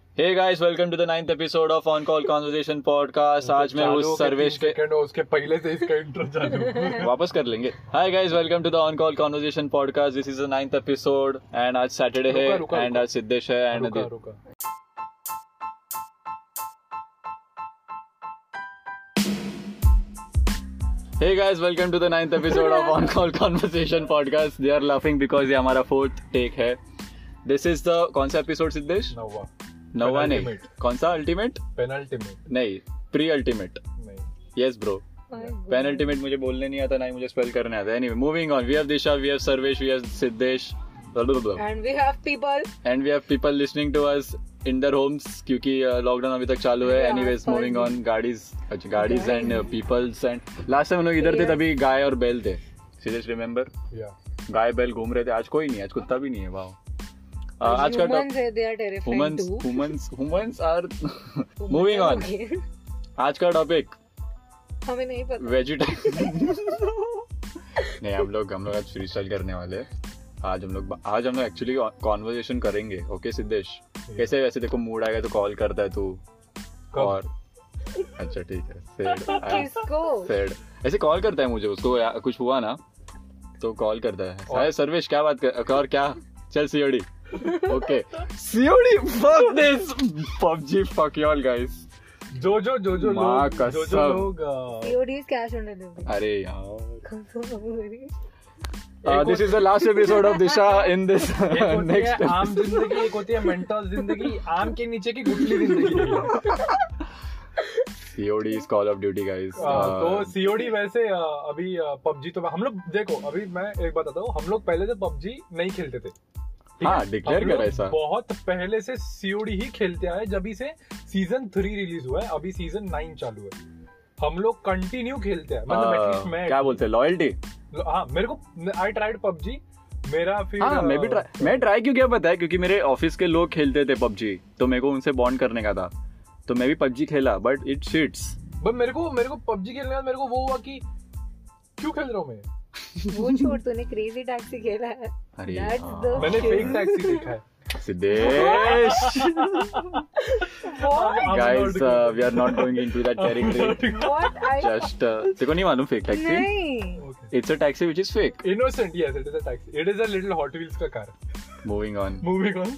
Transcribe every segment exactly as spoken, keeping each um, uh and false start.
Hey guys, welcome to the ninth episode of On Call Conversation podcast. आज मैं उस सर्वेश के उसके पहले से इसका इंट्रो चालू वापस कर लेंगे. Hi guys, welcome to the On Call Conversation podcast. This is the ninth episode and आज Saturday है and आज सिद्धेश है and रुका रुका Hey guys, welcome to the ninth episode of On Call Conversation podcast. They are laughing because ये हमारा fourth take है. This is the कौन सा episode सिद्धेश? नौवा नौवा नहीं, कौन सा अल्टीमेट? पेनल्टीमेट नहीं, प्री अल्टीमेट. नहीं. Yes bro. पेनल्टीमेट मुझे बोलने नहीं आता, ना ही मुझे स्पेल करने आता. Anyway, moving on. We have Disha, we have Sarvesh, we have Siddhesh, and we have people and we have people listening to us in their homes क्योंकि लॉकडाउन अभी तक चालू है. Anyways, moving on. गाड़ीज गाड़ीज and peoples and last time हम लोग इधर थे तभी गाय और बैल थे. सिद्धेश रिमेम्बर? गाय बैल घूम रहे थे. आज कोई नहीं, आज कुत्ता भी नहीं है. वाओ. आज का humans humans humans are moving on. आज का टॉपिक हमें नहीं पता. वेजिटेरियन नहीं, हम लोग हम लोग आज फ्री स्टाइल करने वाले हैं. आज हम लोग आज हम लोग एक्चुअली कॉन्वर्सेशन करेंगे. ओके सिद्धेश, कैसे वैसे देखो मूड आएगा तो कॉल करता है तू. और अच्छा ठीक है. किसको सैड ऐसे कॉल करता है मुझे. उसको कुछ हुआ ना तो कॉल करता है. अरे सर्वेश क्या बात कर. और क्या चल COD. Okay, C O D, fuck this, P U B G, fuck y'all guys. जो जो जो जो लोग जो जो लोग C O D is cash on delivery. अरे यार. Uh, this is the last episode of Disha in this uh, next. आम जिंदगी एक होती है मेंटल जिंदगी, आम के नीचे की गुठली जिंदगी. C O D is Call of Duty guys. तो C O D वैसे अभी पबजी तो हम लोग देखो, अभी मैं एक बात बताता हूँ. हम लोग पहले से पबजी नहीं खेलते थे. हाँ, डिक्लेयर करा ऐसा. बहुत पहले से C O D ही खेलते आए. जब से सीजन थ्री रिलीज हुआ है, अभी सीजन नाइन चालू है. हम लोग कंटिन्यू खेलते हैं. मतलब एटलीस्ट मैं क्या बोलते हैं, लॉयल्टी. हाँ, मेरे को आई ट्राइड पबजी. मेरा फिर हाँ, मैं भी ट्राई मैं ट्राई क्यों किया पता है? क्योंकि मेरे ऑफिस के लोग खेलते थे पबजी, तो मेरे को उनसे बॉन्ड करने का था, तो मैं भी पबजी खेला. But it sheets. बट मेरे को मेरे को पबजी खेलने का मेरे को वो हुआ कि क्यों खेल रहा हूँ मैं. वो छोड़, तूने क्रेजी टैक्सी खेला है. अरे मैंने फेक टैक्सी देखा है. Siddhesh guys, uh, we are not going into that territory. What? I Just uh, तेरे को नहीं मालूम फेक टैक्सी? नहीं. It's a taxi which is fake. Innocent, yes, it is a taxi. It is a little Hot Wheels का car. Moving on. Moving on.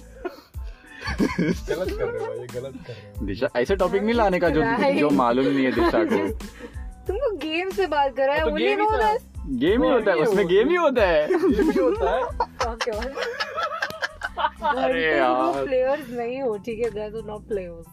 गलत कर रहे हो ये, गलत कर रहे हो. दिशा ऐसे टॉपिक नहीं लाने का जो जो मालूम नहीं है दिशा को. तुमको गेम से बात कर रहा है. गेम गेम ही होता है उसमें. गेम ही होता है. गेम ही होता है. अरे यार, प्लेयर्स नहीं हो, ठीक है. That are not players.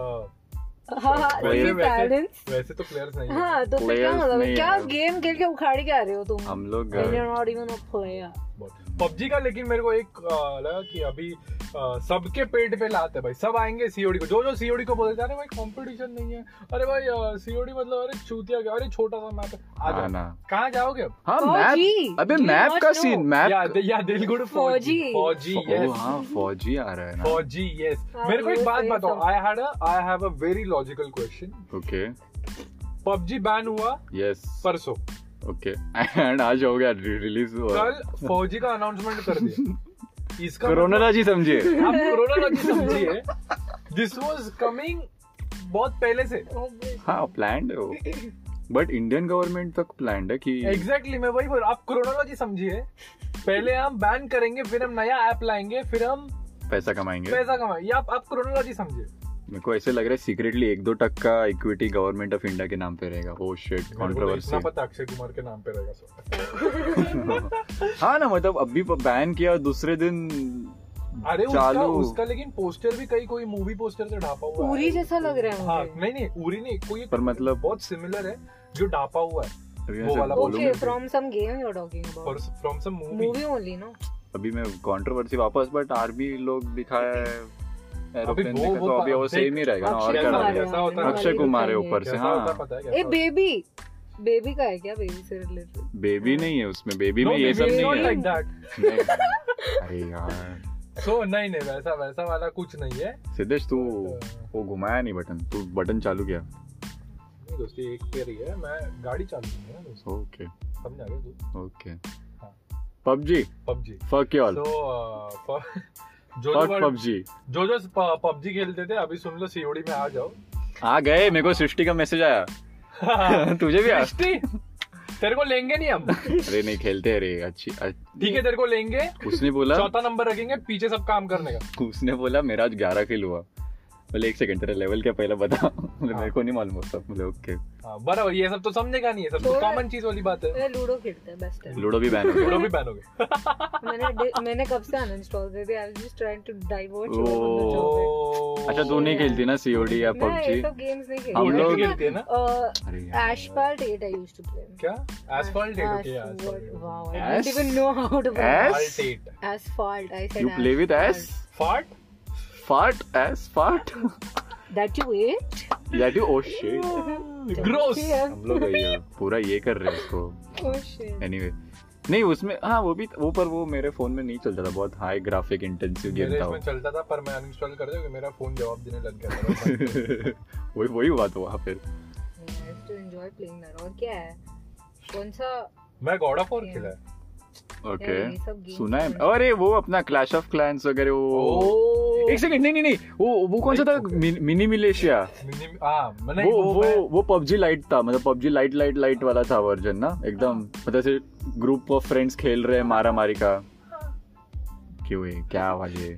हाँ हाँ, वैसे तो प्लेयर्स नहीं. हाँ, तो क्या मतलब है? क्या गेम खेल के उखाड़ के आ रहे हो तुम? हम लोग not even a player PUBG का. लेकिन मेरे को एक लगा कि अभी सबके पेट पे लाते भाई. सब आएंगे सीओडी को. जो जो सीओडी को बोलते अरे भाई कंपटीशन नहीं है, अरे भाई सीओडी मतलब अरे चूतिया, अरे छोटा सा मैप है. कहाँ जाओगे अब? हाँ, मैप. अबे मैप का सीन. मैप या दिल गुड फौजी. फौजी यस. हाँ, फौजी आ रहा है ना. फौजी यस. मेरे को एक बात बताओ. I had I have a very logical question. Okay. PUBG ban हुआ यस परसों. ओके. एंड आज हो गया रिलीज हुआ. कल फौजी का अनाउंसमेंट कर दिया. इसका कोरोनोलॉजी समझिए. आप कोरोनोलॉजी समझिए. दिस वाज कमिंग बहुत पहले से. हाँ, प्लान्ड है वो. बट इंडियन गवर्नमेंट तक प्लान्ड है कि एग्जैक्टली. मैं वही बोल रहा हूँ. आप कोरोनोलॉजी समझिए. पहले हम बैन करेंगे, फिर हम नया ऐप लाएंगे, फिर हम पैसा कमाएंगे. पैसा कमाएंगे. आप आप कोरोनोलॉजी समझिए. मेरे को ऐसे लग रहा है सीक्रेटली एक दो टक्का इक्विटी गवर्नमेंट ऑफ इंडिया के नाम पे रहेगा. Oh shit, controversy. पता अक्षय कुमार के नाम पे रहेगा. हाँ ना, मतलब अभी बैन किया दूसरे दिन. अरे उसका उसका लेकिन पोस्टर भी कहीं कोई मूवी पोस्टर से ढापा हुआ है. उरी जैसा लग रहा है. हाँ, नहीं नहीं उरी नहीं, कोई पर मतलब बहुत सिमिलर है जो ढापा हुआ है. वो वाला. Okay, from some game you are talking about. From some movie. Movie only no. अभी मैं कंट्रोवर्सी वापस. बट आर्मी लोग दिखाया है एरोप्लेन वो, तो अभी वो सेम ही रहेगा ना. और क्या अक्षय कुमार है ऊपर से. हाँ, ए बेबी बेबी का है क्या? बेबी से रिलेटेड? बेबी नहीं है उसमें. बेबी में ये सब नहीं है. अरे यार. सो नहीं नहीं वैसा वैसा वाला कुछ नहीं है. सिद्धेश तू वो घुमाया नहीं बटन. तू बटन चालू किया. नहीं दोस्ती, एक पैर ही है. मैं गाड़ी चालू की है दोस्त. ओके, समझ आ गया तू. Okay. PUBG PUBG fuck you all. So जो फक जो पबजी। जो जो पबजी खेलते थे अभी सुन लो सीओडी में आ जाओ। आ गए, मेरे को सृष्टि का मैसेज आया। तुझे भी आया? सृष्टि तेरे को लेंगे नहीं हम। अरे नहीं खेलते, अरे अच्छी ठीक है तेरे को लेंगे। उसने बोला चौथा नंबर रखेंगे, पीछे सब काम करने का। उसने बोला मेरा आज ग्यारह किल हुआ। बोले एक सेकंड तेरा लेवल क्या पहला बता। मेरे को नहीं मालूम होता। बोले ओके बराबर, ये सब तो समझेगा नहीं, ये सब तो कॉमन चीज वाली बात है। लूडो खेलते हैं बेस्ट है। लूडो भी बैन हो गया। लूडो भी बैन हो गया। मैंने मैंने कब से अनइंस्टॉल कर दिया। I was just trying to divert you from the topic. अच्छा तू नहीं खेलती ना सीओडी या पबजी? मैं ये सब गेम्स नहीं खेलती। हम लोग खेलते हैं ना। Asphalt eight I used to play. क्या Asphalt eight? Okay wow, I don't even know how to play Asphalt. I said you play with ass fart fart ass fart that you ate that you oh shit gross. हम लोग ये पूरा ये कर रहे हैं उसको। ओ शिट एनीवे नहीं उसमें हाँ वो भी वो पर वो मेरे फोन में नहीं चलता था, बहुत हाई ग्राफिक इंटेंसिव गेम मेरे था इसमें चलता था पर मैं अनइंस्टॉल कर दिया क्योंकि मेरा फोन जवाब देने लग गया था। वही वही हुआ तो वहाँ फिर। I have to enjoy playing that. और क्या है, कौन सा? मैं गॉड ऑफ वॉर खेला है। ओके सुना है। अरे वो अपना क्लैश ऑफ क्लैंस वगैरह वो। एक सेकंड नहीं नहीं नहीं वो वो कौन सा था? Mini Militia. वो वो वो वो पबजी लाइट था, मतलब पबजी लाइट लाइट लाइट वाला था वर्जन ना एकदम, मतलब ऐसे ग्रुप ऑफ फ्रेंड्स खेल रहे हैं मारा मारी का। क्यों है क्या आवाज है?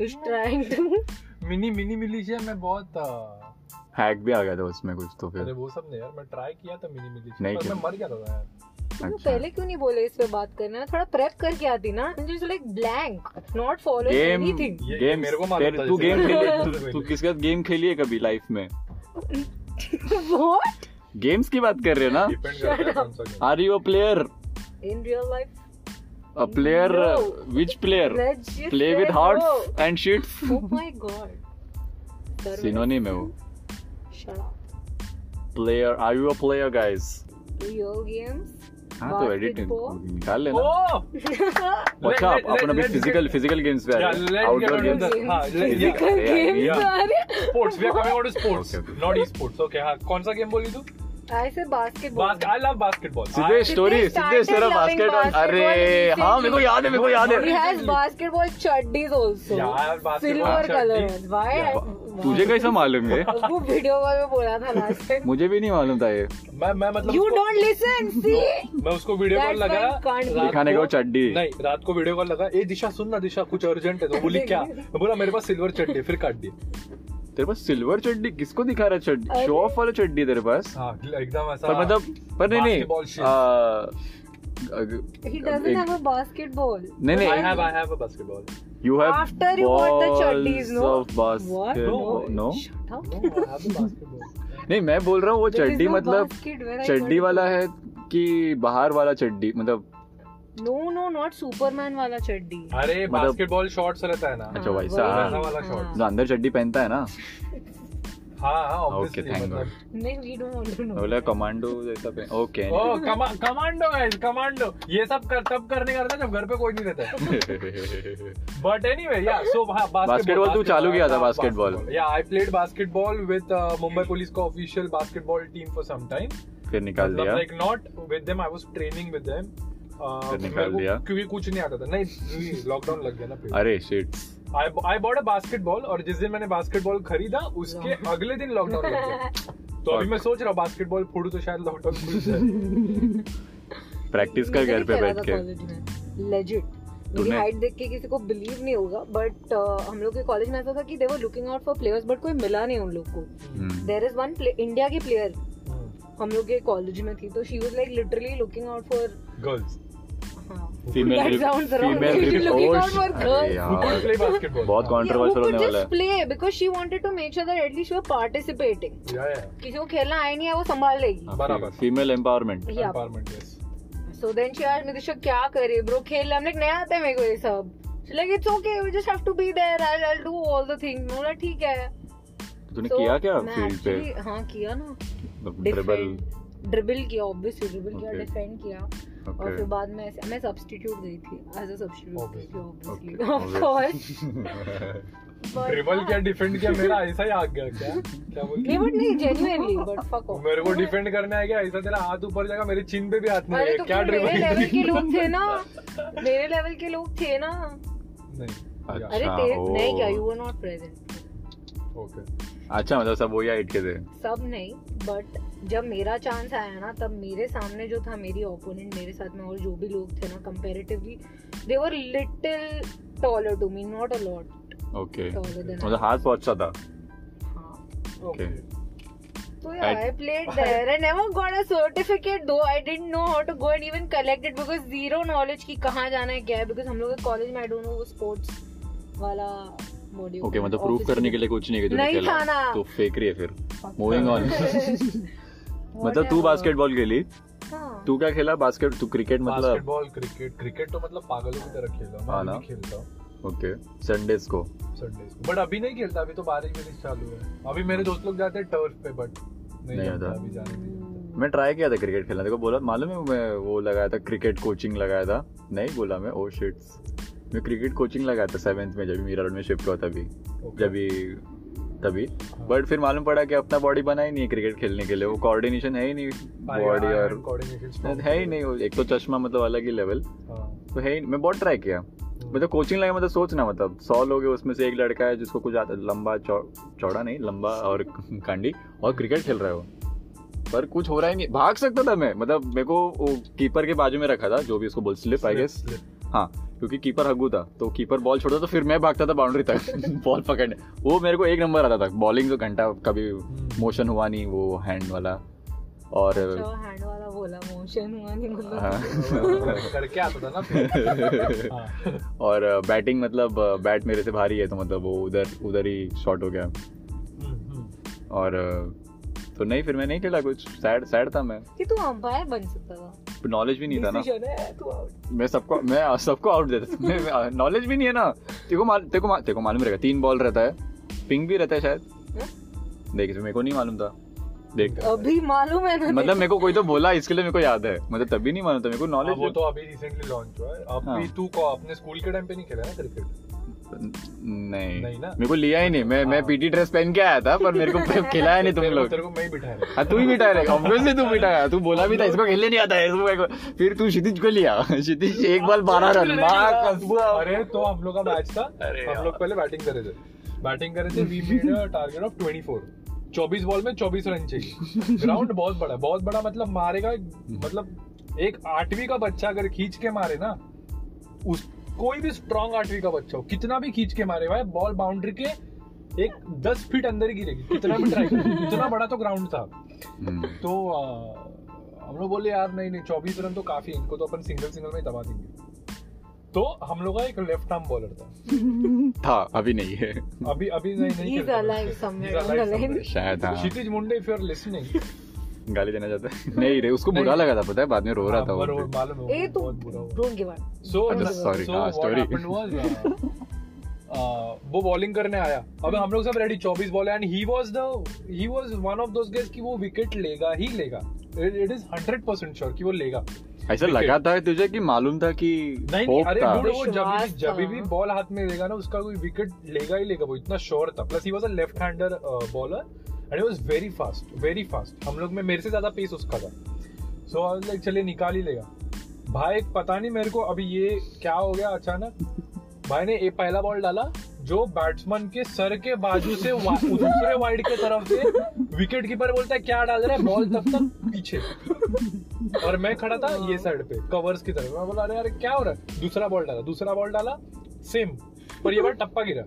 मिनी मिनी मिलिशिया में बहुत हैक भी आ गया था उसमें कुछ तो फिर। अरे वो सब नहीं यार, मैं ट्राई किया था मिनी मिलिशिया नहीं पर मैं मर गया था यार। तुम पहले क्यों नहीं बोले इस पे बात करना? थोड़ा प्रेप करके आती ना। Just like blank not follow anything. Game मेरे को मालूम था। तू गेम खेली? तू किसके साथ गेम खेली है कभी लाइफ में? व्हाट? गेम्स की बात कर रहे हो ना? डिपेंड करता है कौन सा game. Are you a player? In real life a player which player? Play with hearts and shits. Oh my god, synonym है वो। Shut up. Player, are you a player guys? Real games. हाँ तो edit निकाल लेना। ओह अच्छा अपन अभी physical physical games पे आ रहे हैं, आउटडोर गेम्स। हां फिजिकल गेम्स आ रहे हैं। Sports, we are coming out sports not E sports. Okay हां कौन सा गेम बोली तू? ऐसे बास्केटबॉल। I love basketball. सीधे स्टोरी सीधे तेरा बास्केटबॉल। अरे हाँ मेरे को याद है मेरे को याद है। He has basketball chuddies also. यार बास्केटबॉल Silver color. Why? तुझे कैसा मालूम है? वो वीडियो कॉल में बोला था लास्ट टाइम। मुझे भी नहीं मालूम था ये। मैं मैं मतलब You don't listen. See. मैं उसको वीडियो कॉल लगा दिखाने को चड्डी। नहीं रात को वीडियो कॉल लगा, ए दिशा सुन ना दिशा कुछ अर्जेंट है। तो बोली क्या? मैं बोला मेरे पास सिल्वर चड्डी, फिर काट दिया। तेरे पास सिल्वर चड्डी? किसको दिखा रहा है चड्डी? शो ऑफ वाला चड्डी तेरे पास? हाँ एकदम ऐसा। पर मतलब पर नहीं नहीं He doesn't have a basketball. नहीं नहीं I have I have a basketball. You have After you bought the chuddies, no? of basket. What? No. Shut up. No, I have a basketball. नहीं मैं बोल रहा हूँ वो There is चड्डी no मतलब basket where I चड्डी got वाला है कि बाहर वाला चड्डी मतलब? No no not Superman वाला चड्डी। अरे बास्केटबॉल शॉर्ट्स रहता है ना। अच्छा वैसा वैसा वाला शॉर्ट्स जो अंदर चड्डी पहनता है ना। हाँ हाँ ओके थैंक गॉड। नहीं we don't want to know। बोला कमांडो जैसा पे okay. Oh commando guys commando. ये सब कर तब करने का रहता जब घर पे कोई नहीं रहता। बट एनीवे या सो बास्केटबॉल तू चालू किया था बास्केटबॉल? या I played basketball with Mumbai police का official basketball team for some time. फिर निकाल दिया? Like not with them, I was training with them. निकाल दिया क्योंकि कुछ नहीं आता था। नहीं लॉकडाउन लग गया ना फिर। अरे shit. I I bought a basketball और जिस दिन मैंने बास्केटबॉल खरीदा उसके अगले दिन लॉकडाउन लग गया। तो अभी मैं सोच रहा हूँ बास्केटबॉल फोड़ू तो शायद लॉकडाउन खुल जाए। प्रैक्टिस कर घर पे बैठ के। लेजिट मेरी हाइट देख के किसी को बिलीव नहीं होगा बट uh, हम लोग के कॉलेज में ऐसा था कि they were looking out for players but कोई मिला नहीं उन लोग को। देयर इज वन इंडिया की प्लेयर हम लोग के कॉलेज में थी तो she was like literally looking out for girls. Female female बहुत कंट्रोवर्शियल होने वाला है। Play because she wanted to make sure that at least you are participating. किसी को खेलना आए नहीं है वो संभाल लेगी। बराबर female empowerment. Empowerment yes. So then she asked Nitisha क्या करे ब्रो खेल हमने नया आता है मेरे को ये सब। She like it's okay we just have to be there I will do all the things. बोला ठीक है। तूने किया क्या फील्ड पे? हां किया ना। ड्रिबल ड्रिबल किया ऑब्वियसली ड्रिबल किया डिफेंड किया और फिर बाद में मैं सब्स्टिट्यूट गई थी as a substitute obviously of course. Dribble किया डिफेंड किया मेरा ऐसा ही आ गया क्या? क्या बोल? नहीं बट नहीं जेन्युइनली बट फक ऑफ। मेरे को डिफेंड करने आ गया ऐसा तेरा हाथ ऊपर जाएगा मेरे चिन पे भी हाथ नहीं है क्या? ड्रिबल मेरे लेवल के लोग थे ना मेरे लेवल के लोग थे ना। नहीं अच्छा, अरे ते ओ। नहीं क्या, you were not present. Okay अच्छा मतलब सब वही हाइट के थे। सब नहीं, बट जब मेरा चांस आया ना तब मेरे सामने जो था, मेरी ओपोनेंट मेरे साथ में और जो भी लोग थे ना, comparatively they were little taller to me, not a lot okay taller than मतलब हाथ पहुंचता था। हां okay so yeah, I played there. I never got a certificate though. I didn't know how to go and even collect it because zero knowledge कि कहाँ जाना है क्या है, because हम लोग के कॉलेज में I don't know वो sports वाला मॉड्यूल। ओके मतलब प्रूव करने के लिए कुछ नहीं कि तूने नहीं खेला था ना। तो फेक रही है फिर। मूविंग ऑन मतलब तू बास्केटबॉल खेली, हाँ। तू क्या खेला? बास्केट तू क्रिकेट मतलब? बास्केटबॉल क्रिकेट क्रिकेट तो मतलब पागलों की तरह खेला मैं, हाँ ना। अभी खेलता हूँ ओके संडेज को संडेज को, बट अभी नहीं खेलता, अभी तो बारिश वारिश चालू है। अभी मेरे दोस्त लोग जाते हैं टर्फ पे, बट नहीं नहीं जाता आता। अभी, जाने नहीं देते। मैं ट्राई किया था क्रिकेट खेलना, देखो बोला मालूम है मैं वो लगाया था क्रिकेट कोचिंग लगाया था, नहीं बोला मैं ओ शिट्स मैं क्रिकेट कोचिंग लगाया था सेवेंथ में जब मीरा रोड में शिफ्ट हुआ तभी जब तभी बट फिर मालूम पड़ा कि अपना बॉडी बना ही नहीं है क्रिकेट खेलने के लिए, वो कोऑर्डिनेशन है ही नहीं बॉडी और कोऑर्डिनेशन है ही नहीं, एक तो चश्मा मतलब अलग ही लेवल तो है ही। मैं बहुत ट्राई किया मतलब कोचिंग लगा, मतलब सोचना मतलब सौ लोग हैं उसमें से एक लड़का है जिसको कुछ आता लंबा चौड़ा नहीं लंबा और कांडी और क्रिकेट खेल रहा है वो, पर कुछ हो रहा ही नहीं। भाग सकता था मैं, मतलब मेरे को वो कीपर के बाजू में रखा था जो भी उसको बोल स्लिप आई गेस, हाँ क्योंकि कीपर हग्गू था तो कीपर बॉल छोड़ता तो फिर मैं भागता था बाउंड्री तक बॉल पकड़ने, वो मेरे को एक नंबर आता था। बॉलिंग तो घंटा कभी मोशन हुआ नहीं वो हैंड वाला और हैंड वाला बोला मोशन हुआ नहीं मतलब करके आता था ना फिर। और बैटिंग मतलब बैट मेरे से भारी है तो मतलब वो उधर उधर ही शॉट हो गया और तो नहीं फिर मैं नहीं खेला कुछ, सैड सैड था मैं कि तू अंपायर बन सकता था, नॉलेज भी नहीं था ना, मैं सबको मैं सबको आउट देता था, नॉलेज भी नहीं है ना। तेको माल, तेको माल, तेको मालूम रहेगा तीन बॉल रहता है, पिंग भी रहता है शायद, देख मेरे को नहीं मालूम था, देख अभी मालूम है ना, मतलब मेरे को कोई तो बोला इसके लिए मेरे को याद है, मतलब तभी नहीं मालूम था मेरे को नॉलेज। वो तो अभी रिसेंटली लॉन्च हुआ है, अभी तू को अपने स्कूल के टाइम पे नहीं खेला ना क्रिकेट? नहीं, नहीं ना, मेरे को लिया ही नहीं, मैं मैं पीटी ड्रेस पहन के आया था पर मेरे को खिलाया नहीं तुम लोग। तेरे को मैं ही बिठाया, हाँ तू ही बिठाया रहेगा ऑब्वियसली, तू बिठाया, तू बोला भी था इसको खेलने नहीं आता है, फिर तू क्षितिज को लिया, क्षितिज एक बॉल बारह रन। अरे तो हम लोग का मैच था, हम लोग पहले बैटिंग करे थे बैटिंग करे थे we made a target of twenty four, चौबीस बॉल में चौबीस रन चाहिए। ग्राउंड बहुत बड़ा बहुत बड़ा मतलब मारेगा, मतलब एक आठवीं का बच्चा अगर खींच के मारे ना, उस कोई भी स्ट्रॉन्ग आठवीं का बच्चा हो कितना भी खींच के मारे भाई, बॉल बाउंड्री के एक दस फीट अंदर ही गिरेगी, कितना भी ट्राई करे, इतना बड़ा तो ग्राउंड था। तो आ, हम लोग बोले यार नहीं नहीं चौबीस रन तो काफी, इनको तो अपन सिंगल सिंगल में दबा देंगे। तो हम लोग का एक लेफ्ट आर्म बॉलर था था अभी नहीं है, अभी अभी नहीं नहीं He's alive somewhere on the line. शायद हाँ। Kshitij Munde if you are listening, गाली देना चाहता है नहीं रे, उसको बुरा लगा था पता है, बाद में रो रहा था वो, मालूम है ए तू बहुत बुरा हुआ। Don't give up, So, sorry, so हाँ, what story. happened was, uh, uh, वो बॉलिंग करने आया, अब हम लोग सब रेडी, चौबीस ball and he was the he was one of those guys कि वो विकेट लेगा ही लेगा, it is hundred percent sure कि वो लेगा। ऐसा लगा था तुझे कि मालूम था कि नहीं नहीं, अरे था? dude, वो जब भी विश्वास जब था। भी बॉल हाथ में लेगा ना उसका कोई विकेट लेगा ही लेगा, वो इतना श्योर था। Plus he was a left hander bowler and he was very fast very fast, हम लोग में मेरे से ज्यादा पेस उसका था। सो आई वाज लाइक चलिए निकाल ही लेगा भाई। पता नहीं मेरे को अभी ये क्या हो गया अचानक, भाई ने एक पहला बॉल डाला जो बैट्समैन के सर के बाजू से दूसरे वाइड के तरफ से, विकेट कीपर बोलता है क्या डाल रहा है, बॉल तब तक पीछे और मैं खड़ा था ये साइड पे कवर्स की तरफ। मैं बोला अरे यार क्या हो रहा है, दूसरा बॉल डाला दूसरा बॉल डाला सेम, पर ये बार टप्पा गिरा,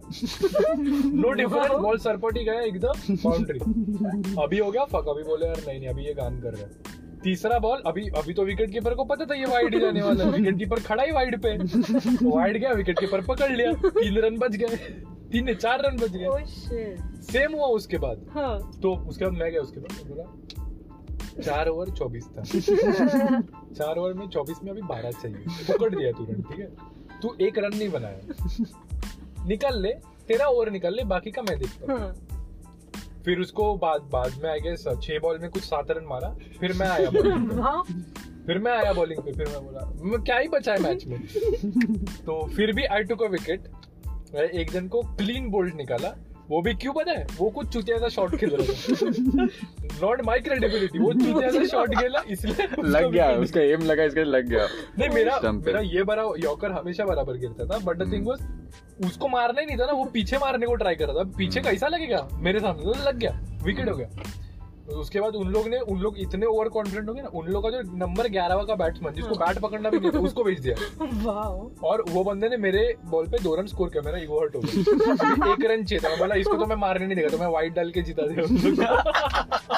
नो डिफरेंस, बॉल सरपटी गया एकदम बाउंड्री। अभी हो गया फक, अभी बोले यार नहीं नहीं अभी ये गान कर रहा है। तीसरा बॉल, अभी अभी तो विकेट कीपर को पता था ये वाइड ही जाने वाला है, विकेट कीपर खड़ा ही वाइड पे, वाइड गया, विकेट कीपर पकड़ लिया, तीन रन बच गए, तीन ने चार रन बच गए। सेम हुआ उसके बाद, हाँ। तो उसके बाद मैं गया, उसके बाद बोला चार ओवर चौबीस था चार ओवर में चौबीस में अभी बारह चाहिए, पकड़ दिया तुरंत, ठीक है तू एक रन नहीं बनाया, निकल ले तेरा ओवर निकल ले, बाकी का मैं देखता हूँ। फिर उसको बाद बाद में आई गेस छह बॉल में कुछ सात रन मारा, फिर मैं आया बॉलिंग पे फिर मैं आया बॉलिंग पे फिर मैं बोला मैं क्या ही बचा है मैच में तो फिर भी आई टुक अ विकेट, एक जन को क्लीन बोल्ड निकाला, वो भी क्यों पता है, वो कुछ चुतिया सा शॉट खेल रहा था, नॉट माई क्रेडिबिलिटी, वो चुतिया सा शॉट खेला इसलिए लग गया, उसका एम लगा, इसका लग गया। नहीं मेरा मेरा ये बड़ा यॉर्कर हमेशा बराबर गिरता था, बट द थिंग वाज उसको मारना ही नहीं था ना, वो पीछे मारने को ट्राई कर रहा था, पीछे कैसा लगेगा मेरे सामने, तो लग गया, विकेट हो गया। उसके बाद उन लोग ने उन लोग इतने ओवर कॉन्फिडेंट हो गए ना, उन लोग का जो नंबर ग्यारहवा का बैट्समैन जिसको बैट पकड़ना भी नहीं था उसको भेज दिया, और वो बंदे ने मेरे बॉल पे दो रन स्कोर किया, मेरा ईगो हर्ट हो गया, एक रन चाहिए था, बोला इसको तो मैं मारने नहीं देगा, तो मैं वाइड डाल के जीता दिया।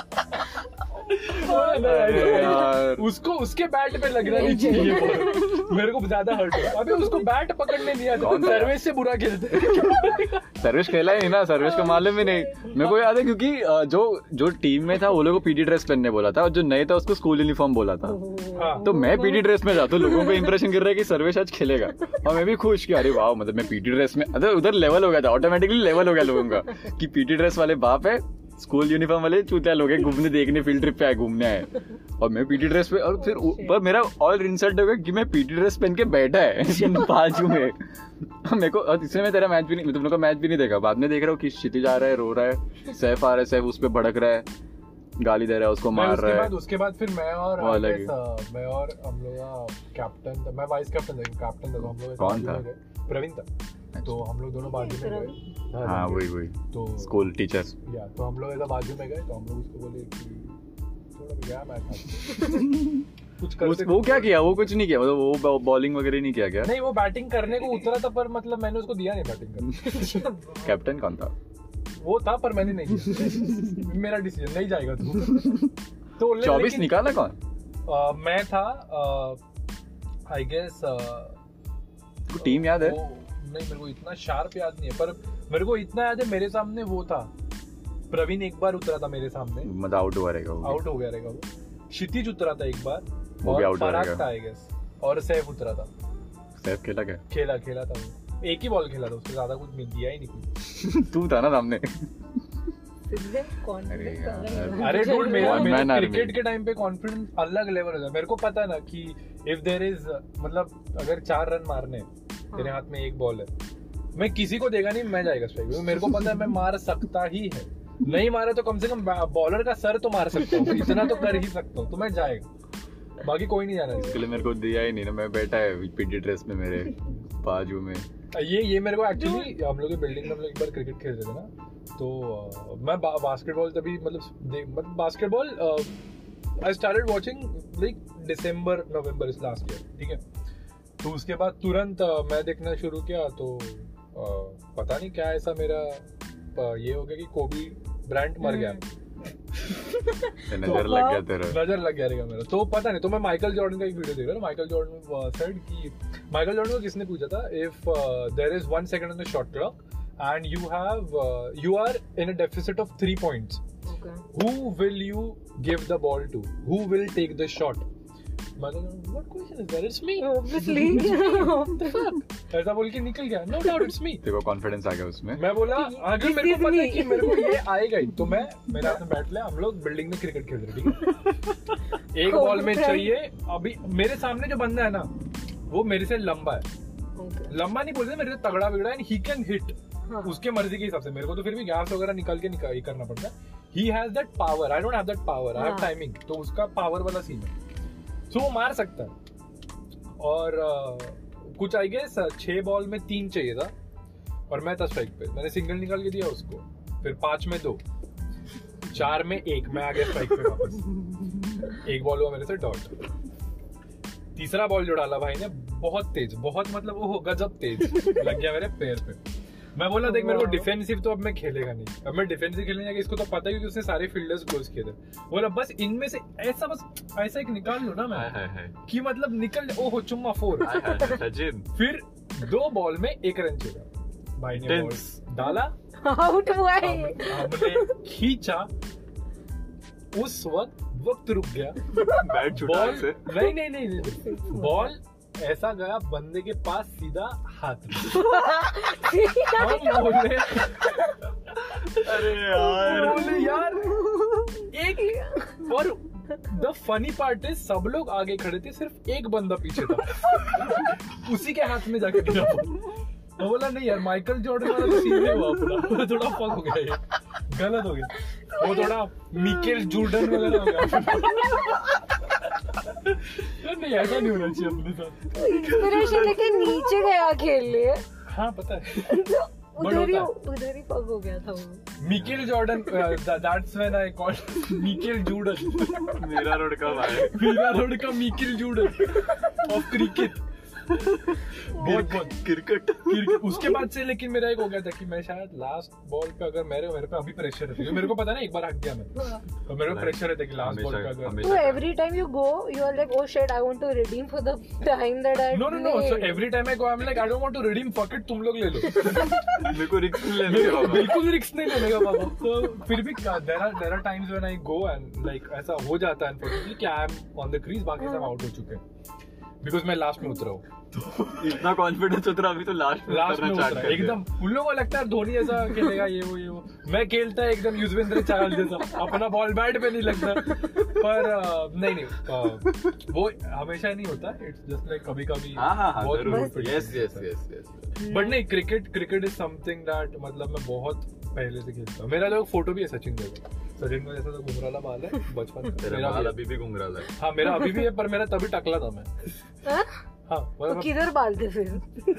उसको उसके बैट पे लगना नहीं चाहिए, मेरे को ज्यादा हर्ट हो, अभी उसको बैट पकड़ने दिया था, सर्विस से बुरा खेलते, सर्विस खेला ही नहीं ना, सर्विस को मालूम भी नहीं मेरे को याद है, क्योंकि जो जो टीम में था वो लोगों को पीटी ड्रेस पहनने बोला था, और जो नहीं था उसको स्कूल यूनिफॉर्म बोला था। हाँ। तो मैं पीटी ड्रेस में जाता हूँ, लोगों को इंप्रेशन गिर रहा है कि सर्वेश आज खेलेगा, और मैं भी खुश कि अरे वाह, मतलब मैं पीटी ड्रेस में, अरे उधर लेवल हो गया था, ऑटोमेटिकली लेवल हो गया लोगों का कि पीटी ड्रेस वाले बाप है, स्कूल यूनिफॉर्म वाले चूतिया लोग हैं, घूमने देखने फील्ड ट्रिप पे आए, घूमने आए, और मैं पीटी ड्रेस पे, और फिर पर मेरा और इंसल्ट हो गया कि मैं पीटी ड्रेस पहन के बैठा है बाजू में मेरे को, और इसमें मैं तेरा मैच भी नहीं, तुम लोग का मैच भी नहीं देखा, बाद में देख रहा हूँ कि क्षितिज आ रहा है, रो रहा है, सैफ आ रहा है, सैफ उस पर भड़क रहा है, गाली दे रहा है, उसको मार रहा है। बाद, उसके बाद फिर मैं और मैं और हम लोग कैप्टन, मैं वाइस कैप्टन था, कैप्टन था, हम लोग कौन था? प्रवीण था, तो हम लोग दोनों बाजू में गए, हाँ वही वही तो स्कूल टीचर, या तो हम लोग ऐसा बाजू में गए, तो हम लोग उसको बोले कि थोड़ा भी गया मैच कुछ कर, वो क्या किया, वो कुछ नहीं किया, मतलब वो बॉलिंग वगैरह नहीं किया क्या? नहीं, वो बैटिंग करने को उतरा था, पर मतलब मैंने उसको दिया नहीं बैटिंग करने। कैप्टन कौन था? वो था, पर मैंने नहीं किया, मेरा डिसीजन, नहीं जाएगा तू। तो चौबीस निकाला कौन? आ, मैं था, आई गेस, टीम याद है? नहीं मेरे को इतना शार्प याद नहीं है, पर मेरे को इतना याद है, मेरे सामने वो था, प्रवीण एक बार उतरा था मेरे सामने, मतलब आउट हुआ रहेगा वो, आउट हो गया रहेगा वो, क्षितिज उतरा था एक बार, वो भी आउट हो गया था आई गेस, और सैफ उतरा था। सैफ खेला क्या? खेला खेला था वो, एक ही बॉल खेला था, उससे ज्यादा कुछ दिया ही नहीं कुछ। तू था ना सामने। अरे डूड, मेरा मेरा क्रिकेट के टाइम पे कॉन्फिडेंस अलग लेवल होता है, मेरे को पता है ना कि इफ देयर इज, मतलब अगर चार रन मारने, तेरे हाथ में एक बॉल है, मैं किसी को देगा नहीं, मैं जाएगा स्ट्राइक, मेरे को पता है मैं मार सकता ही है, नहीं मारे तो कम से कम बॉलर का सर तो मार सकता हूँ, इतना तो कर ही सकता हूँ, तो मैं जाएगा, बाकी कोई नहीं जाना। इसके लिए मेरे को दिया ही नहीं ना, मैं बैठा है पीटी ड्रेस में मेरे बाजू में। ये ये मेरे को एक्चुअली, हम लोग बिल्डिंग में हम लोग एक बार क्रिकेट खेल रहे थे ना, तो uh, मैं बा, बास्केटबॉल तभी मतलब basketball I started watching like December November इस लास्ट ईयर, ठीक है, तो उसके बाद तुरंत uh, मैं देखना शुरू किया, तो uh, पता नहीं क्या ऐसा मेरा uh, ये हो गया कि कोबी ब्रायंट मर गया, नजर लग गया तेरा, नजर लग गया रहेगा मेरा, तो पता नहीं, तो मैं माइकल जॉर्डन का एक वीडियो देख रहा था, माइकल जॉर्डन सेड कि माइकल जॉर्डन को किसने पूछा था, if there is one second on the shot clock and you have uh, you are in a deficit of three points, okay, who will you give the ball to, who will take the shot? What question is that? It's me, obviously. ऐसा बोल के निकल गया, no doubt it's me. तेरे को confidence आ गया उसमें, मैं बोला आगे मेरे को पता है कि मेरे को ये आएगा ही, तो मैं मेरे हाथ में बैट लिया, हम लोग बिल्डिंग में क्रिकेट खेल रहे, ठीक है, एक बॉल में चाहिए, अभी मेरे सामने जो बंदा है ना, वो मेरे से लंबा है, okay, लंबा नहीं बोलते, मेरे से तगड़ा बिगड़ा है, he can hit, हाँ, उसके मर्जी के हिसाब से, मेरे को तो फिर भी गैस वगैरह निकाल के निकाल करना पड़ता है, he has that power, I don't have that power, I have timing, तो उसका पावर वाला सीन है, सो so वो मार सकता है, और uh, कुछ आई गेस छह बॉल में तीन चाहिए था, और मैं था स्ट्राइक पे, मैंने सिंगल निकाल के दिया उसको, फिर पांच में दो, चार में एक, मैं आ गया स्ट्राइक पे वापस, एक बॉल हुआ मेरे से डॉट, तीसरा बॉल जो डाला भाई ने बहुत तेज, बहुत मतलब वो गजब तेज लग गया मेरे पैर पे, मैं बोला देख मेरे को डिफेंसिव तो अब मैं खेलेगा नहीं, अब मैं डिफेंसिव खेलने जाके, इसको तो पता ही कि उसने सारे फील्डर्स क्लोज किए थे, बोला बस इनमें से ऐसा बस ऐसा एक निकाल लो ना मैं, है, है, है। कि मतलब निकल, ओहो चुम्मा फोर, सचिन, फिर दो बॉल में एक रन चाहिए, भाई ने बॉल डाला, आउट हुआ है, हमने खींचा, उस वक्त वक्त रुक गया, बैट छुटा से, नहीं नहीं नहीं, नहीं। बॉल ऐसा गया बंदे के पास सीधा हाथ में, हम बोले अरे यार, बोले यार एक, और द फनी पार्ट इज सब लोग आगे खड़े थे, सिर्फ एक बंदा पीछे था, उसी के हाथ में जाके गिरा, वो बोला नहीं यार माइकल जॉर्डन वाला तो सीन नहीं हुआ पूरा, थोड़ा फक हो गया ये, गलत हो गया, वो थोड़ा मिकेल जॉर्डन वगैरह हो गया। नहीं ऐसा नहीं होना चाहिए अपने साथ। इंस्पिरेशन लेके नीचे गया खेल लिए। हाँ पता है उधर ही उधर ही पग हो गया था वो। Michael Jordan, that's when I called Michael Jordan. मेरा रोड का भाई, मेरा रोड का मिकेल जॉर्डन ऑफ क्रिकेट। बहुत बहुत क्रिकेट क्रिकेट उसके बाद से। लेकिन मेरा एक हो गया था कि मैं शायद लास्ट बॉल पे अगर मेरे मेरे पे अभी प्रेशर है, मेरे को पता ना एक बार हक दिया मैं, तो मेरे को प्रेशर है कि लास्ट बॉल पे अगर so every time you go you are like oh shit I want to redeem for the time that I no no no so every time I go I'm like I don't want to redeem, fuck it तुम लोग ले लो। मेरे को risk नहीं लेने का, बिल्कुल risk नहीं लेने का बाबा। तो फिर भी there are there are times when I go and like ऐसा हो जाता है अनफॉर्चुनेटली कि I am on the crease, बाकी सब आउट हो चुके हैं बिकॉज मैं लास्ट में उतरा हूँ। तो इतना कॉन्फिडेंस उतरा अभी तो लास्ट में लास्ट में उतरा एकदम। उन लोगों को लगता है धोनी ऐसा खेलेगा ये वो ये वो, मैं खेलता है एकदम युजवेंद्र चहल जैसा, अपना बॉल बैट पे नहीं लगता। पर नहीं नहीं वो हमेशा नहीं होता, इट्स जस्ट लाइक कभी कभी। Yes yes yes yes but नहीं cricket cricket is something that मतलब मैं बहुत पहले से खेलता हूँ। मेरा लोग फोटो भी है सचिन जैसा, सचिन का जैसा तो घुंघराला बाल है बचपन का। मेरा बाल अभी भी घुंघराला है। हाँ मेरा अभी भी है, पर मेरा तभी टकला था मैं। हाँ तो किधर बाल थे फिर?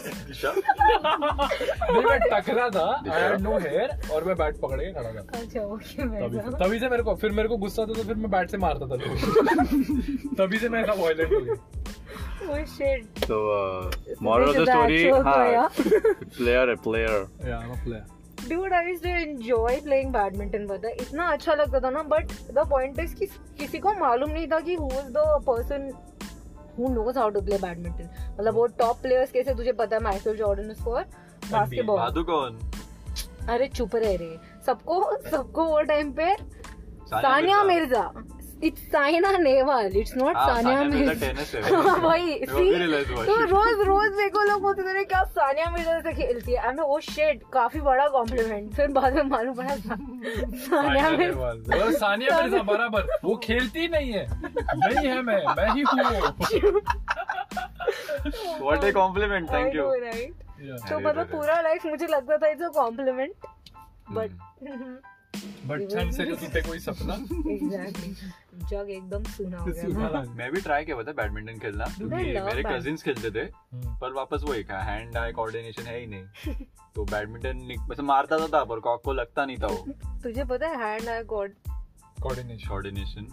नहीं मैं टकला था, आई हैड नो हेयर और मैं बैट पकड़ के खड़ा था। अच्छा ओके मैं तभी से तभी से मेरे को फिर मेरे को गुस्सा था तो फिर मैं बैट से मारता था लोगों। तभी से मैं ऐसा वायलेंट हो गया। Oh shit. So moral of the story, हाँ player है player। Yeah I'm a player. Dude, I used to enjoy playing badminton, पता है इतना अच्छा लगता था ना। बट द पॉइंट इज कि किसी को मालूम नहीं था कि who is the person who knows how to play badminton। मतलब वो टॉप प्लेयर्स कैसे, तुझे पता है Michael Jordan is for basketball. जादू कौन? अरे चुप रह रे, सबको सबको वो टाइम पे Sania Mirza, it's Saina Nehwal, it's not Sania Mirza. भाई तो रोज रोज देखो लोग बोलते थे क्या सानिया मिर्जा से खेलती है, आई नो ओ शिट काफी बड़ा कॉम्प्लीमेंट। फिर बाद में मालूम पड़ा सानिया मिर्जा, सानिया मिर्जा बराबर वो खेलती नहीं है, नहीं है मैं मैं ही हूँ। What a compliment, thank you। Right तो मतलब पूरा लाइफ मुझे लगता था it's a compliment, but but ठंड से जो टूटे कोई सपना। एग्जैक्टली जग एकदम सुना हो गया। मैं भी ट्राई किया था बैडमिंटन खेलना, क्योंकि मेरे कजिन्स खेलते थे, पर वापस वही का हैंड आई कोऑर्डिनेशन है ही नहीं, तो बैडमिंटन वैसे मारता तो था पर कॉक को लगता नहीं था वो। तुझे पता है hand eye coordination coordination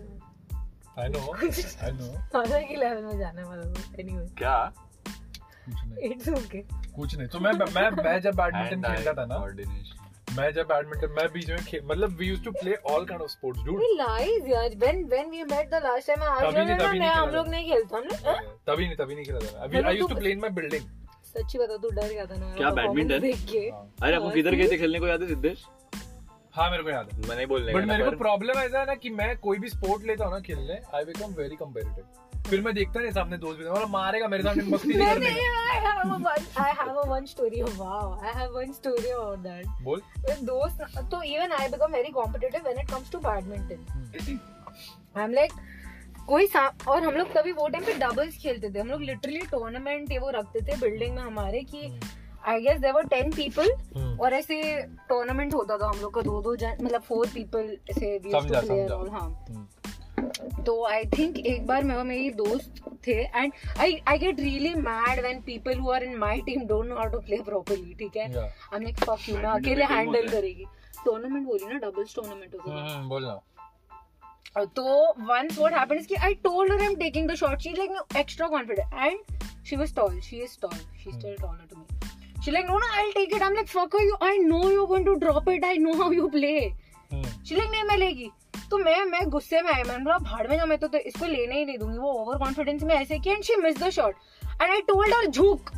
I know I know अलग ही लेवल में जाने वाला हूं। एनीवे क्या कुछ नहीं, इट्स ओके कुछ नहीं। तो मैं मैं मैं जब बैडमिंटन खेलता था ना, कोऑर्डिनेशन मैं जब बैडमिंटन मैं बीच में खेल मतलब we used to play all kind of sports dude. We lies यार when when we met the last time आज ना मैं हम लोग नहीं खेलता हमने तभी नहीं तभी नहीं खेला था। अभी I used to play in my building. सच्ची बता तू डर गया था ना क्या बैडमिंटन देख के? अरे हम किधर गए थे खेलने को, याद है सिद्धेश? हाँ मेरे को याद है, मैं नहीं बोलने बट मेरे को प्रॉब्लम ऐसा है ना कि मैं कोई भी स्पोर्ट लेता हूँ ना खेलने, आई बिकम वेरी कंपेटिटिव। फिर मैं देखता नहीं सामने दोस्त भी मतलब मारेगा मेरे सामने मस्ती नहीं करने का। I have a one I have a one story. Wow, I have one story about that. बोल। With दोस्त तो even I become very competitive when it comes to badminton. I'm like कोई और हम लोग तभी वो टाइम पे डबल्स खेलते थे, हम लोग लिटरली टूर्नामेंट ये वो रखते थे बिल्डिंग में हमारे की I guess there were ten people और ऐसे टूर्नामेंट होता था हम लोग का दो दो जन मतलब फोर पीपल ऐसे we used to play all. हाँ तो आई थिंक एक बार मैं और मेरी दोस्त थे and I I get really mad when people who are in my team don't know how to play properly. ठीक है I am like fuck you ना अकेले हैंडल करेगी। टूर्नामेंट बोली ना डबल्स टूर्नामेंट होता है बोल ना। तो once what happened is कि I told her I'm taking the shot. She's like no, extra confident and she was tall. She is tall. She's still taller to me. She's like no no I'll take it. I'm like fuck you. I know you're going to drop it. I know how you play. She's like नहीं मैं लेगी। तो मैं मैं गुस्से में आई, मैंने बोला भाड़ में जा, मैं तो, तो इसको लेने ही नहीं दूंगी। वो ओवर कॉन्फिडेंस में ऐसे किया and she miss the shot and I told her झुक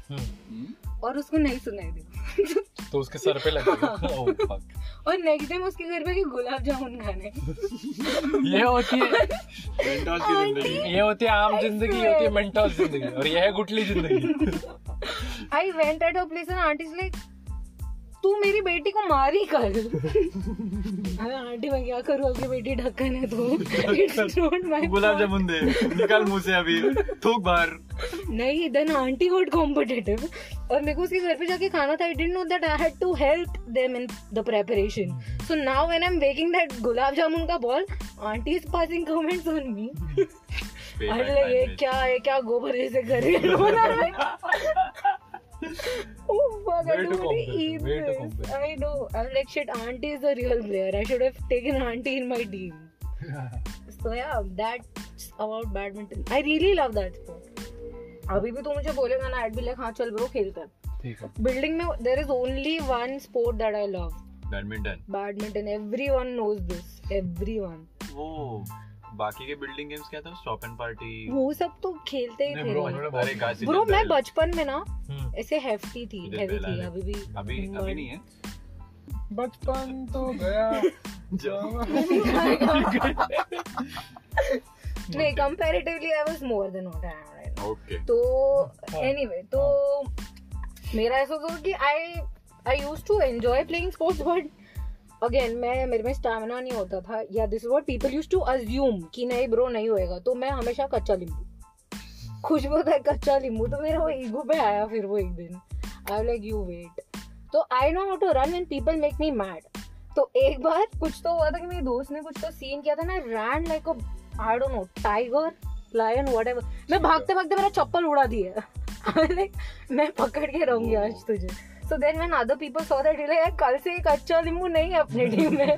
और उसको नहीं सुनाई दी तो उसके सर पे लग गया। Oh fuck. और नेक्स्ट टाइम उसके घर पे कि गुलाब जामुन खाने। ये होती है मेंटोस की जिंदगी, ये होती है आम जिंदगी, ये होती है मेंटोस जिंदगी और ये है गुटली जिंदगी। I went at her place and aunty is like तू मेरी बेटी को मारी कल। अरे आंटी मैं क्या करूँ, आपकी बेटी ढक्कन है तो it's not my gulab jamun दे, निकाल मुंह से अभी, थूक बाहर। नहीं, देन आंटी गॉट कॉम्पिटिटिव और मेरे को उसके घर पे जाके खाना था। I didn't know that I had to help them in the preparation. So now when I am making that gulab jamun का ball, aunty is passing comments on me. अरे ये क्या है, क्या गोबर जैसे कर रही है। Oh fuck, I don't want to eat this. I know. I'm like shit, auntie is the real player. I should have taken auntie in my team. So yeah, that's about badminton. I really love that sport. अभी भी तू मुझे बोलेगा ना, I'd be like हाँ चल bro खेलते हैं। ठीक है। Building में there is only one sport that I love. Badminton. Badminton. Everyone knows this. Everyone. वो बाकी के बिल्डिंग गेम्स क्या था, स्टॉप एंड पार्टी, वो सब तो खेलते ही थे। अरे गाजी ब्रो मैं बचपन में ना ऐसे हेफ्टी थी, हेवी थी। अभी भी अभी अभी नहीं है। बचपन तो गया। नहीं, comparatively I was more than what I am right now. Okay. तो एनीवे, तो मेरा ऐसा था कि I I used to enjoy playing sports, but again मैं मेरे में स्टैमिना नहीं होता था, या this is what people used to assume कि नहीं ब्रो नहीं होएगा। तो मैं हमेशा कच्चा नींबू, खुशबू होता है कच्चा नींबू, तो मेरा वो ईगो पे आया फिर वो एक दिन। आई लाइक यू वेट, तो I know how to run and people make me mad. तो एक बार कुछ तो हुआ था कि मेरे दोस्त ने कुछ तो सीन किया था ना, ran like a I don't know tiger, lion, whatever. मैं भागते भागते मेरा चप्पल उड़ा दिया। लाइक मैं पकड़ के रहूंगी आज तुझे। So then when other people saw that, like, यार कल से एक अच्छा नींबू नहीं है अपने टीम में।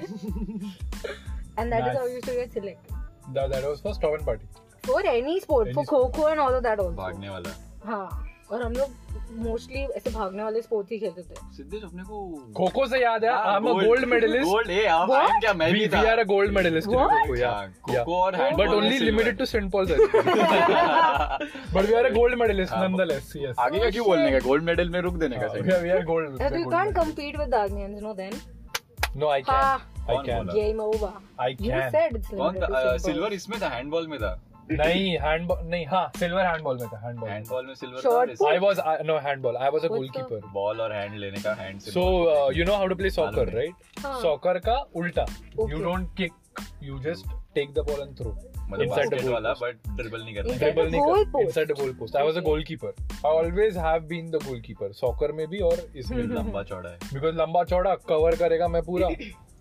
And that is how you used to get selected. That, that was for stop and party. For any sport, for kho-kho and all of that also. भागने वाला। हाँ, और हम लोग मोस्टली ऐसे भागने वाले स्पोर्ट्स ही खेलते थे। सिद्धेश अपने को खो-खो से याद है, I am a gold medalist. Gold है, आप आई एम क्या, मैं भी था। We are a gold medalist in kho-kho, yeah. खो-खो और handball, but only limited to Saint Paul's. But we are a gold medalist nonetheless. Yes. आगे का क्यों बोलने का, गोल्ड मेडल में रुक देने का। Yeah, we are gold. So you can't compete with the Agnians, no then? No, I can. I can. Game over. I can. You said it's limited to Saint Paul's. Silver इसमें था, handball में था। नहीं, handball नहीं, हाँ silver handball में था। Handball handball में सिल्वर Short था। I was I, no handball. I was a goalkeeper. Ball और हैंड लेने का, हैंड से। So uh, you know how to play soccer, मालूम है। right? हाँ. Soccer का उल्टा. Okay. You don't kick. You just take the ball and throw. मतलब Inside the बास्केट goal वाला, post. बट ड्रिबल नहीं करना। Inside Dribble the नहीं goal कर- post. Inside the goal post. I was a Okay. goalkeeper. I always have been the goalkeeper. Soccer में भी और इसमें भी. लंबा चौड़ा है। Because लंबा चौड़ा cover करेगा मैं पूरा.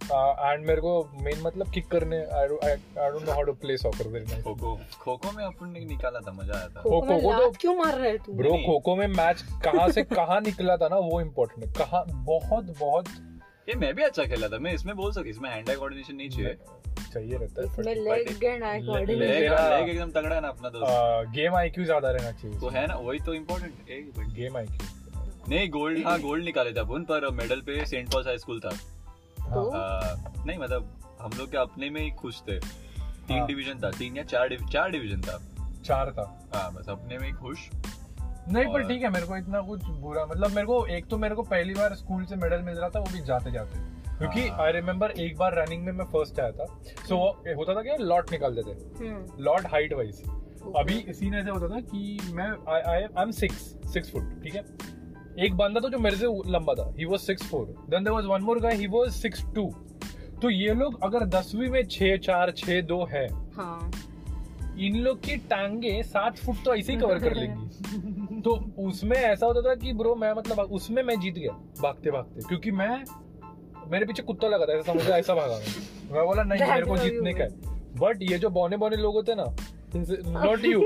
एंड मेरे को मेन मतलब किक करने I don't know how to play soccer very nice. खो-खो खो-खो में अपन ने निकाला था, मजा आया था। खो-खो में खो-खो तो- लात क्यों मार रहा है तू? ब्रो नहीं। खो-खो में मैच कहाँ से कहाँ निकला था ना, वो इम्पोर्टेंट है। कहाँ बहुत बहुत ये मैं भी अच्छा खेला था, मैं इसमें बोल सकता, इसमें हैंड आई कोऑर्डिनेशन नहीं चाहिए। चाहिए रहता इसमें है। लेग एंड आई ले- कोऑर्डिनेशन। लेग मेरा- लेग एकदम तगड़ा है ना अपना दोस्त। गेम आईक्यू ज्यादा रहना चाहिए। तो है ना, वही तो इम्पोर्टेंट है। गेम आईक्यू नहीं गोल्ड, हाँ गोल्ड निकाले थे अपन, पर मेडल पे सेंट पॉल्स हाई स्कूल था। तो आ, नहीं मतलब हम लोग के अपने में ही खुश थे। तीन हाँ। डिवीजन था, तीन या चार डिव, चार डिवीजन था। चार था। हाँ बस अपने में ही खुश। नहीं पर और- ठीक है, मेरे को इतना कुछ बुरा मतलब मेरे को एक तो मेरे को पहली बार स्कूल से मेडल मिल रहा था, वो भी जाते जाते। क्योंकि हाँ। आई रिमेम्बर एक बार रनिंग में मैं फर्स्ट आया था। सो so, होता था कि लॉट निकालते थे, हम्म लॉट हाइट वाइज। अभी सीन ऐसा होता था कि मैं I I am six six foot, ठीक है। एक बंदा तो जो मेरे से लंबा था, he was six four. Then there was one more guy, he was six two. तो ये लोग अगर दसवीं में छह चार छह दो है, हाँ इन लोग की टांगे सात फुट तो ऐसे ही कवर कर लेंगी। तो उसमें ऐसा होता था कि ब्रो मैं मतलब उसमें मैं जीत गया भागते भागते, क्योंकि मैं मेरे पीछे कुत्ता लगा था, ऐसा समझ ऐसा भागा मैं। मैं बोला नहीं, मेरे को जीतने का है। बट ये जो बौने बौने लोग होते हैं ना, not you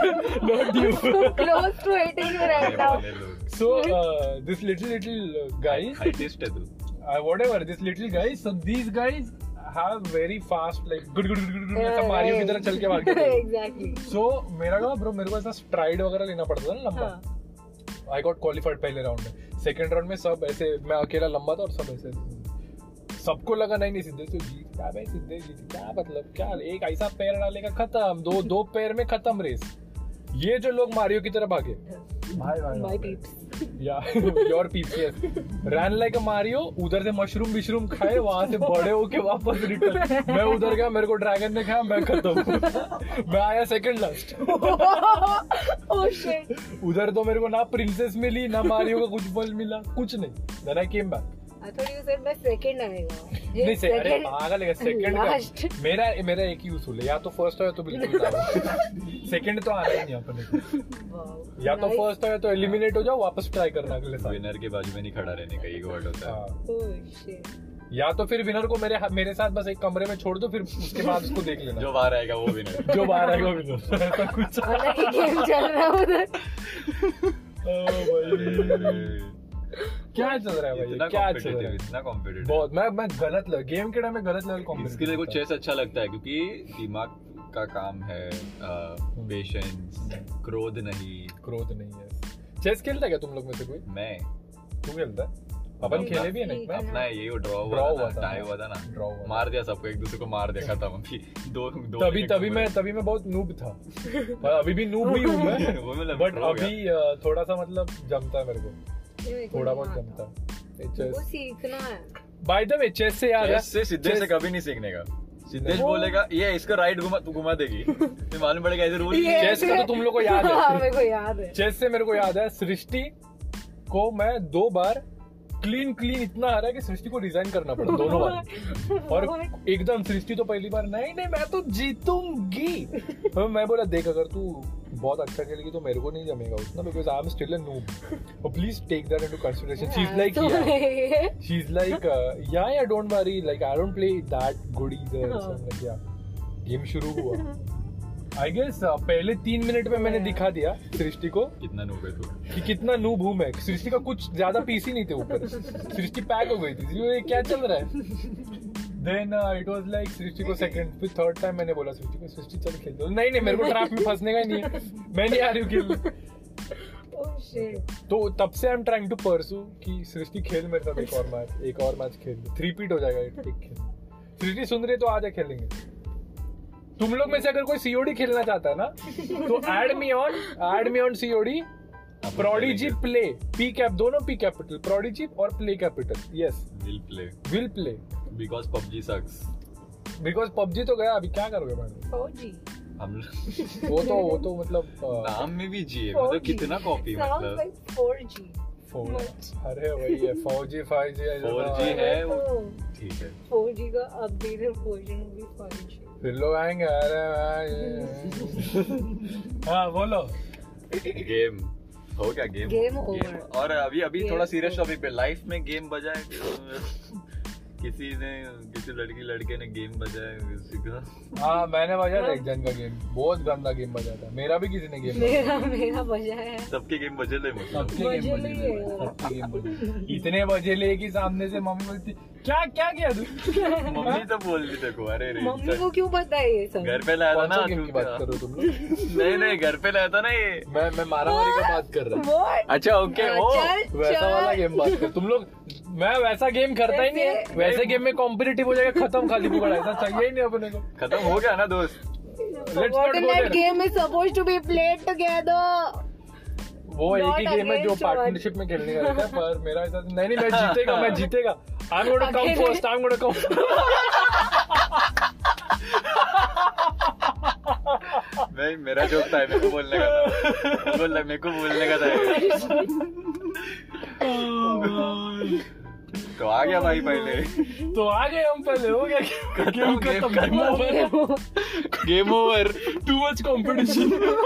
not you close to hating you right now. so uh, this little little guys heightest है तू। uh, whatever this little guys, so these guys have very fast like good good good good ऐसा Mario की तरह चल के भागते थे। Exactly. so मेरा क्या ब्रो, मेरे को ऐसा स्ट्राइड वगैरह लेना पड़ता था ना लंबा। हाँ। आई गॉट क्वालिफाइड पहले राउंड में। सेकंड राउंड में सब ऐसे, मैं अकेला लंबा था और सब ऐसे, सबको लगा नहीं नहीं सिद्धेश तो जीत क्या भाई, सिद्धेश जीत क्या मतलब, क्या एक ऐसा पैर डालेगा खत्म, दो दो पैर में खत्म रेस। ये जो लोग मारियो की तरह भागे, भाई भाई My peeps. या your peeps, yes, run like a Mario. उधर से मशरूम विशरूम खाए, वहां से बड़े होके वापस रिटर्न। मैं उधर गया, मेरे को ड्रैगन ने खाया, मैं खत्म। मैं आया सेकंड लास्ट। Oh shit. उधर तो मेरे को ना प्रिंसेस मिली, ना मारियो का कुछ फल मिला, कुछ नहीं। Then I came back. I thought you said मैं second आएगा. नहीं से अरे पागल है सेकंड का मेरा मेरा एक ही उसूल है या तो फर्स्ट हो तो बिल्कुल सेकंड तो आना ही नहीं अपन को या तो फर्स्ट हो तो एलिमिनेट हो जाओ वापस ट्राई करना अगले साल विनर के बाजू में नहीं खड़ा रहने का एक वर्ड होता है Oh shit. या तो फिर विनर को मेरे मेरे साथ बस एक कमरे में छोड़ दो फिर उसके बाद उसको देख लेना जो बाहर आएगा वो विनर जो बाहर आएगा वो विनर ऐसा कुछ अलग ही गेम चल रहा है उधर. ओ भाई क्या चल रहा है भाई क्या चल रहा है इतना कॉम्पिटिटिव बहुत मैं मैं गलत लग गेम के टाइम में गलत लेवल इसके कॉम्पिटिटिव लिए को चेस अच्छा लगता है क्योंकि दिमाग का काम है पेशेंस क्रोध नहीं क्रोध नहीं है. चेस खेलता है क्या तुम लोग में से कोई? मैं तू खेलता है? अपन खेले भी है ना एक बार अपना ये वो ड्रॉ Draw हुआ हुआ था था, टाई हुआ था ना Draw हुआ था. मार दिया सबको एक दूसरे को मार दिया खत्म अभी दो दो तभी मिनट तभी में मैं तभी मैं बहुत नूब था पर अभी भी नूब ही हूँ मैं वो मैं बट pro हो गया. अभी अ, थोड़ा सा मतलब जमता है मेरे को थोड़ा बहुत जमता है वो चेस. सीखना है. बाय द वे चेस से याद है चेस से सिद्धेश से कभी नहीं सीखने का. सिद्धेश वो- बोलेगा ये इसका राइट घुमा तू घुमा देगी फिर मालूम पड़ेगा ऐसे रूल ये- चेस का तो तुम लोग को याद हाँ, है मेरे को याद है. चेस से मेरे को याद है सृष्टि को मैं दो बार क्लीन क्लीन इतना हारा कि सृष्टि को रिजाइन करना पड़ा दोनों बार और एकदम सृष्टि तो पहली बार नहीं नहीं मैं तो जीतूंगी तो मैं बोला देख अगर तू बहुत अच्छा खेलेगी तो मेरे को नहीं जमेगा उतना because I am still a noob please take that into consideration she is like yeah she is like yeah yeah don't worry like I don't play that good either like yeah game शुरू हुआ I guess पहले तीन minute में मैंने दिखा दिया सृष्टि को कितना नूब है तू कि कितना नूब हूं मैं. सृष्टि का कुछ ज्यादा पीस ही नहीं थे ऊपर सृष्टि पैक हो गई थी ये क्या चल रहा है. Then it was like Srishti को सेकंड फिर थर्ड टाइम मैंने बोला सृष्टि को सृष्टि चल खेल दो. नहीं नहीं मेरे को ट्रैप में फंसने का ही नहीं है मैं नहीं आ रही हूँ खेलने. Oh shit. तो तब से I am trying to pursue कि सृष्टि खेल मेरे साथ एक और मैच एक और मैच खेल थ्री पीट हो जाएगा एक खेल. सृष्टि सुन रही है तो आ जा खेलेंगे. तुम लोग में से अगर कोई सीओडी खेलना चाहता है ना तो add me on add me on COD prodigy play P cap दोनों पी कैपिटल प्रोडिजी और play capital yes will play will play because PUBG sucks because PUBG तो गया अभी क्या करोगे मैडम. फौजी. हम वो तो वो तो मतलब नाम में भी जी है मतलब कितना कॉपी Sounds मतलब like four G. फोर अरे वही है फौजी फाइव जी फोर जी है वो ठीक है four G का updated version will be five G. फिर लोग आएंगे अरे भाई हाँ बोलो गेम हो गया गेम Game over. और अभी अभी Game थोड़ा सीरियस over. टॉपिक पे लाइफ में गेम बजाए किसी ने किसी लड़की लड़के ने गेम बजाया किसी का हाँ मैंने बजाया था एक जन का गेम बहुत गंदा गेम बजाया था मेरा भी किसी ने गेम मेरा मेरा बजा है. सबके गेम बजे ले मतलब सबके गेम बजे बजे ले। ले, सबके गेम बजे। इतने बजे ले कि सामने से मम्मी बोलती क्या क्या किया तू मम्मी तो बोल रही देखो अरे रे मम्मी को क्यों पता है ये सब? घर पे लाया था कौन ना सा गेम की बात करो तुम लोग नहीं नहीं घर पे लाया था ना ये मैं मैं मारामारी का बात कर रहा हूँ What? अच्छा ओके वो चल, वैसा चल। वाला गेम बात कर तुम लोग मैं वैसा गेम करता ही नहीं है वैसे- वैसे गेम में कॉम्पिटिटिव हो जाएगा खत्म खाली बुकड़ा ऐसा चाहिए ही नहीं अपने को खत्म हो गया ना दोस्त Let's not Fortnite go there. game is supposed to be played together. वो एक ही Not गेम है जो against one. पार्टनरशिप में खेलने का रहता है पर मेरा ऐसा नहीं नहीं मैं जीतेगा मैं जीतेगा आई एम गोना कम अकेले? First I am gonna come भाई मेरा जोक था मेरे को बोलने का था बोल मेरे को बोलने का था तो आ गया भाई पहले तो आ गए हम पहले हो गया गेम game खत्म game over game over too much competition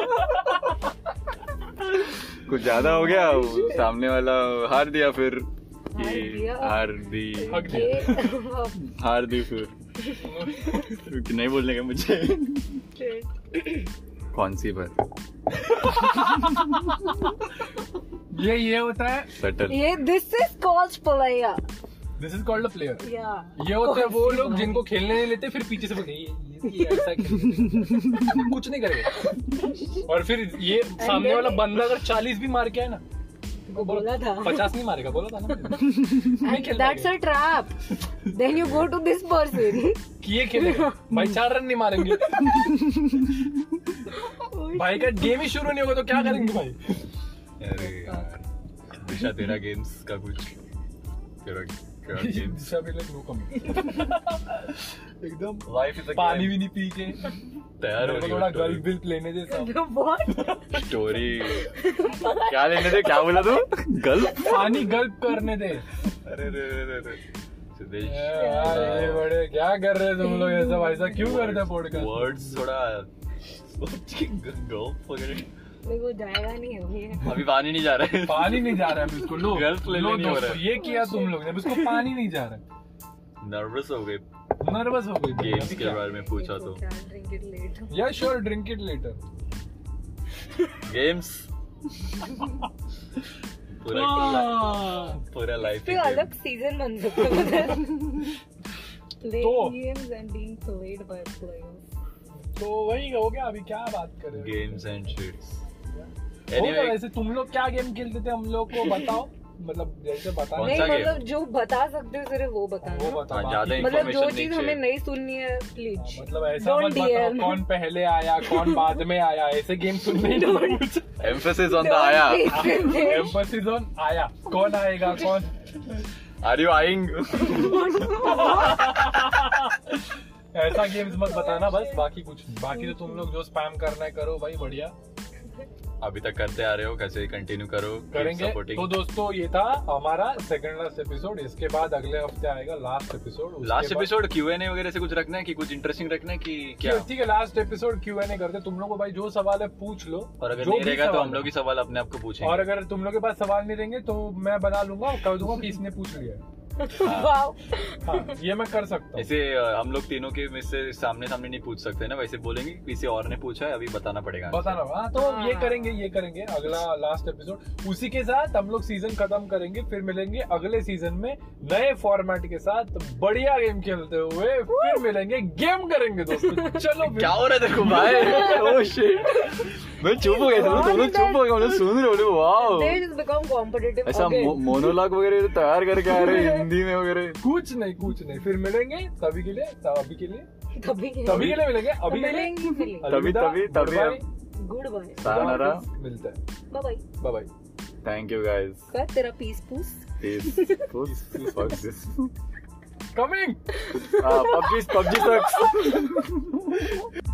कुछ ज्यादा हो गया वो सामने वाला हार दिया फिर हार ये दिया? हार दी हक दिया ये हार दी फिर क्योंकि नहीं बोलने का मुझे कौन सी बात ये ये होता है सटल ये this is called player. This is called a player Yeah. ये होते हैं वो लोग जिनको खेलने नहीं लेते फिर पीछे से बोलते हैं, ये, ये, ये ऐसा खेल कुछ नहीं करेगा और फिर ये सामने वाला बंदा अगर चालीस भी मार के आए ना वो बोला था. पचास नहीं मारेगा बोला था ना नहीं And खेलना that's a trap. Then you go to this person. कि ये खेलेगा भाई चार रन नहीं मारेंगे भाई का गेम ही शुरू नहीं होगा तो क्या करेंगे भाई अरे यार दिशा तेरा गेम्स का कुछ तेरा तेरा गेम्स दिशा भी like no comment. एकदम लाइफ इज पानी भी नहीं पी के तैयार हो मेरे को थोड़ा गल्फ बिल्फ लेने दे सब What? स्टोरी क्या लेने दे क्या बोला तू गल्फ पानी गल्प करने दे अरे रे रे रे रे सिद्धेश यार ये बड़े क्या कर रहे हैं तुम लोग ऐसा भाई साहब क्यों करते हैं पॉडकास्ट वर्ड्स थोड़ा गल्प वगैरह देखो जाएगा नहीं अभी अभी पानी नहीं जा रहा है पानी नहीं जा रहा है इसको लो गल्प ले लो नहीं हो रहा दोस्तों है ये किया तुम लोग ने अब इसको पानी नहीं जा रहा है नर्वस हो गए नर्वस हो गई गेम्स के बारे में पूछा तो drink it late yeah sure drink it later games पूरा पूरा लाइफ फिर अलग सीजन बन सकता है तो- games and being played by players तो वही हो गया अभी क्या बात कर रहे हो गेम्स एंड शिट्स हो गया वैसे तुम लोग क्या गेम खेलते थे हम लोग को बताओ मतलब जैसे बता कौन नहीं सा मतलब game? जो बता सकते हो सिर्फ वो बताना वो बता हाँ, ज्यादा बाकी- मतलब जो information चीज नहीं हमें चाहिए। नहीं सुननी है प्लीज मतलब ऐसा Don't मत बताओ D M. कौन पहले आया कौन बाद में आया ऐसे गेम सुनने ही नहीं कुछ एम्फेसिस ऑन द आया एम्फसिस ऑन आया कौन आएगा कौन आर यू आइंग ऐसा गेम्स मत बताना बस बाकी कुछ नहीं बाकी तो तुम लोग जो स्पैम करना है करो भाई बढ़िया अभी तक करते आ रहे हो कैसे कंटिन्यू करो करेंगे सपोर्टिंग तो दोस्तों ये था हमारा सेकंड लास्ट एपिसोड इसके बाद अगले हफ्ते आएगा last episode last episode Q and A वगैरह से कुछ रखना है कि कुछ इंटरेस्टिंग रखना है कि क्या ठीक है last episode Q and A करते तुम लोग को भाई जो सवाल है पूछ लो और अगर जो नहीं भी रहेगा तो सवाल हम लोग है। ही सवाल अपने आप को पूछेंगे और अगर तुम लोग के पास सवाल नहीं रहेंगे तो मैं बना लूंगा और कर दूंगा कि इसने पूछ लिया है। वाओ हाँ ये मैं कर सकता हूँ ऐसे अ, हम लोग तीनों के में से सामने सामने नहीं पूछ सकते ना वैसे बोलेंगे कि किसी और ने पूछा है अभी बताना पड़ेगा बताना हाँ तो हाँ। ये करेंगे ये करेंगे अगला लास्ट एपिसोड उसी के साथ हम लोग सीजन खत्म करेंगे फिर मिलेंगे अगले सीजन में नए फॉर्मेट के साथ बढ़िया गेम खेलते हुए फिर मिलेंगे गेम करेंगे दोस्तों चलो फिर। क्या हो रहा है देखो भाई ओह शिट मैं चुप हो गया था दोनों चुप हो गए मैं सुन रहे हो wow they just become competitive ऐसा मोनोलॉग वगैरह तैयार करके आ रहे हैं हिंदी में वगैरह कुछ नहीं कुछ नहीं फिर मिलेंगे तभी के लिए अभी के लिए तभी तभी के लिए मिलेंगे अभी के लिए मिलेंगे मिलेंगे तभी तभी तभी गुड बाय सायनारा मिलता है bye bye bye bye thank you guys कर तेरा पीस पूस Peace. Who's fuck this? Coming Uh, PUBG, PUBG sucks.